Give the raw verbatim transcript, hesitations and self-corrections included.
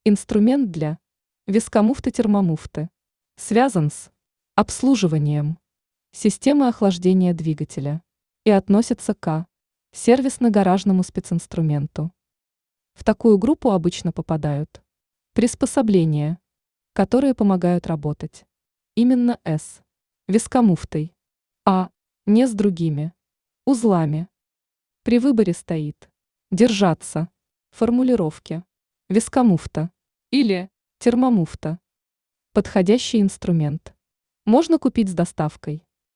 Инструмент для вискомуфты-термомуфты связан с обслуживанием системы охлаждения двигателя и относится к сервисно-гаражному специнструменту. В такую группу обычно попадают приспособления, которые помогают работать именно с вискомуфтой, а не с другими узлами. При выборе стоит держаться формулировки вискомуфта или термомуфта. Подходящий инструмент можно купить с доставкой.